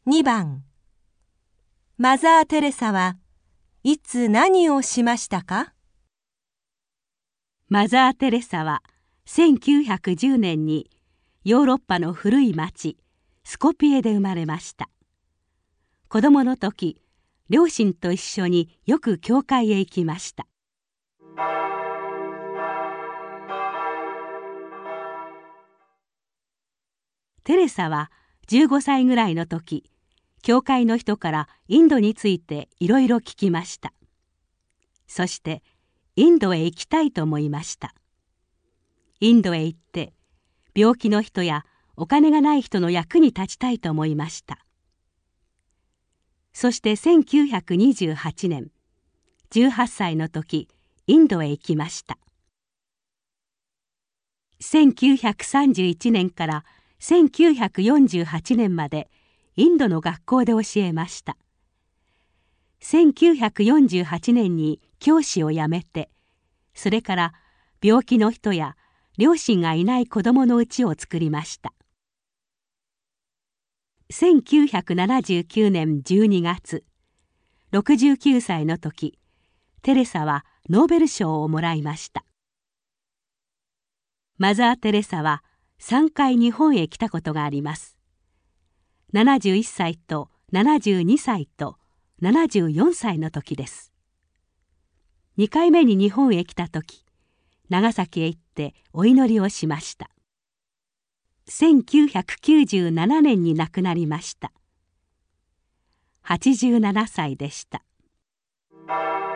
2番。マザー・テレサはいつ何をしましたか？ マザー・テレサは1910年にヨーロッパの古い町スコピエで生まれました。子供の時、両親と一緒によく教会へ行きました。テレサは15歳ぐらいの時、教会の人からインドについていろいろ聞きました。そしてインドへ行きたいと思いました。インドへ行って病気の人やお金がない人の役に立ちたいと思いました。そして1928年、18歳の時、インドへ行きました。1931年から1948年までインドの学校で教えました。1948年に教師を辞めて、それから病気の人や両親がいない子供の家を作りました。1979年12月、69歳の時、テレサはノーベル賞をもらいました。マザー・テレサは3回日本へ来たことがあります。71歳と72歳と74歳の時です。2回目に日本へ来た時、長崎へ行ってお祈りをしました。1997年に亡くなりました。87歳でした。